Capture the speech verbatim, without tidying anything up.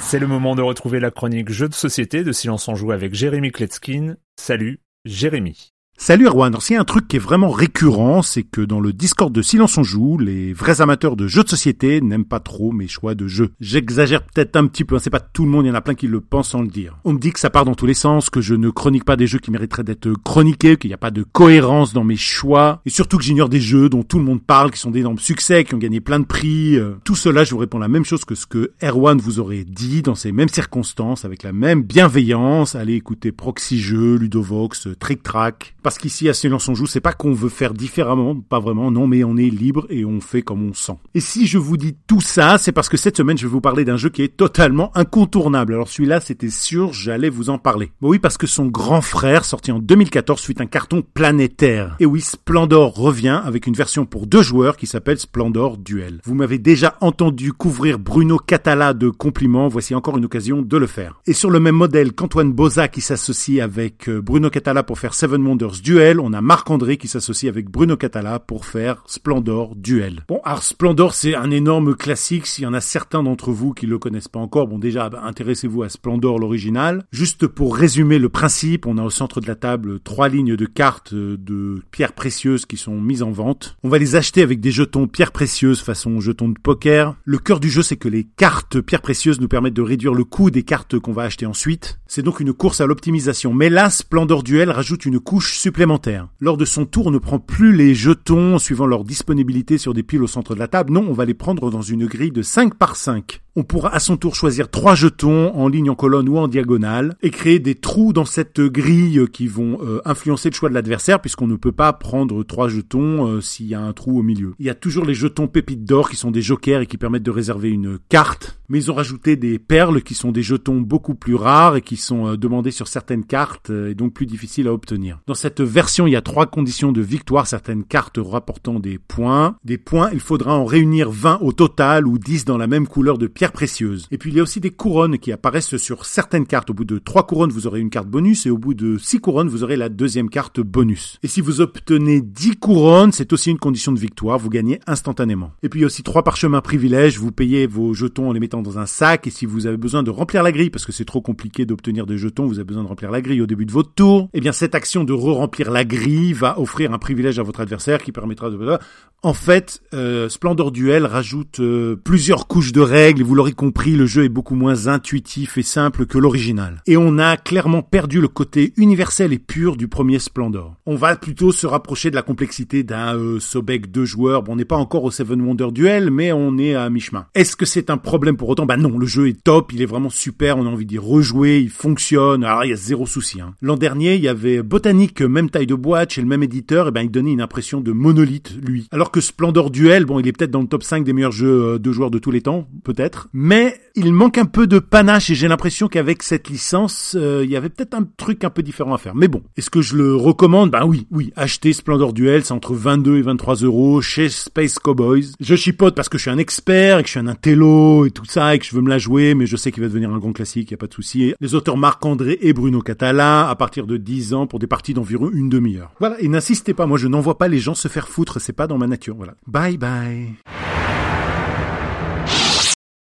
C'est le moment de retrouver la chronique Jeux de société de Silence on Joue avec Jérémy Kletzkin. Salut, Jérémy. Salut Erwan, alors s'il y a un truc qui est vraiment récurrent, c'est que dans le Discord de Silence on Joue, les vrais amateurs de jeux de société n'aiment pas trop mes choix de jeux. J'exagère peut-être un petit peu, hein, c'est pas tout le monde, il y en a plein qui le pensent sans le dire. On me dit que ça part dans tous les sens, que je ne chronique pas des jeux qui mériteraient d'être chroniqués, qu'il n'y a pas de cohérence dans mes choix, et surtout que j'ignore des jeux dont tout le monde parle, qui sont d'énormes succès, qui ont gagné plein de prix. Euh, tout cela, je vous réponds la même chose que ce que Erwan vous aurait dit dans ces mêmes circonstances, avec la même bienveillance. Allez écouter Proxy Jeux, Ludovox, Trick Track, parce qu'ici à Silence on Joue, c'est pas qu'on veut faire différemment, pas vraiment, non, mais on est libre et on fait comme on sent. Et si je vous dis tout ça, c'est parce que cette semaine, je vais vous parler d'un jeu qui est totalement incontournable. Alors celui-là, c'était sûr, j'allais vous en parler. Bon oui, parce que son grand frère, sorti en deux mille quatorze, fut un carton planétaire. Et oui, Splendor revient avec une version pour deux joueurs qui s'appelle Splendor Duel. Vous m'avez déjà entendu couvrir Bruno Catala de compliments, voici encore une occasion de le faire. Et sur le même modèle qu'Antoine Boza qui s'associe avec Bruno Catala pour faire Seven Wonders Duel, on a Marc-André qui s'associe avec Bruno Catala pour faire Splendor Duel. Bon, alors Splendor, c'est un énorme classique. S'il y en a certains d'entre vous qui le connaissent pas encore, bon déjà, bah, intéressez-vous à Splendor l'original. Juste pour résumer le principe, on a au centre de la table trois lignes de cartes de pierres précieuses qui sont mises en vente. On va les acheter avec des jetons pierres précieuses façon jetons de poker. Le cœur du jeu, c'est que les cartes pierres précieuses nous permettent de réduire le coût des cartes qu'on va acheter ensuite. C'est donc une course à l'optimisation. Mais là, Splendor Duel rajoute une couche supplémentaire. Lors de son tour, on ne prend plus les jetons suivant leur disponibilité sur des piles au centre de la table. Non, on va les prendre dans une grille de cinq par cinq. On pourra à son tour choisir trois jetons en ligne, en colonne ou en diagonale et créer des trous dans cette grille qui vont euh, influencer le choix de l'adversaire puisqu'on ne peut pas prendre trois jetons euh, s'il y a un trou au milieu. Il y a toujours les jetons pépites d'or qui sont des jokers et qui permettent de réserver une carte, mais ils ont rajouté des perles qui sont des jetons beaucoup plus rares et qui sont euh, demandés sur certaines cartes euh, et donc plus difficiles à obtenir. Dans cette version, il y a trois conditions de victoire, certaines cartes rapportant des points. Des points, il faudra en réunir vingt au total ou dix dans la même couleur de pierre précieuse. Et puis il y a aussi des couronnes qui apparaissent sur certaines cartes. Au bout de trois couronnes, vous aurez une carte bonus et au bout de six couronnes, vous aurez la deuxième carte bonus. Et si vous obtenez dix couronnes, c'est aussi une condition de victoire, vous gagnez instantanément. Et puis il y a aussi trois parchemins privilèges, vous payez vos jetons en les mettant dans un sac et si vous avez besoin de remplir la grille, parce que c'est trop compliqué d'obtenir des jetons, vous avez besoin de remplir la grille au début de votre tour, et bien cette action de re-remplir la grille va offrir un privilège à votre adversaire qui permettra de... En fait, euh, Splendor Duel rajoute euh, plusieurs couches de règles et vous l'aurez compris, le jeu est beaucoup moins intuitif et simple que l'original. Et on a clairement perdu le côté universel et pur du premier Splendor. On va plutôt se rapprocher de la complexité d'un euh, Sobek deux joueurs. Bon, on n'est pas encore au Seven Wonders Duel, mais on est à mi-chemin. Est-ce que c'est un problème pour autant ? Bah non, le jeu est top, il est vraiment super, on a envie d'y rejouer, il fonctionne, alors il y a zéro souci. Hein. L'an dernier, il y avait Botanique, même taille de boîte, chez le même éditeur, et ben il donnait une impression de monolithe, lui. Alors que Splendor Duel, bon, il est peut-être dans le top cinq des meilleurs jeux de joueurs de tous les temps, peut-être, mais il manque un peu de panache et j'ai l'impression qu'avec cette licence, euh, il y avait peut-être un truc un peu différent à faire. Mais bon, est-ce que je le recommande ? Ben oui, oui, achetez Splendor Duel, c'est entre vingt-deux et vingt-trois euros chez Space Cowboys. Je chipote parce que je suis un expert et que je suis un intello et tout ça et que je veux me la jouer, mais je sais qu'il va devenir un grand classique, il n'y a pas de souci. Les auteurs Marc-André et Bruno Catala, à partir de dix ans pour des parties d'environ une demi-heure. Voilà, et n'insistez pas, moi je n'envoie pas les gens se faire foutre, c'est pas dans ma nature, voilà. Bye bye.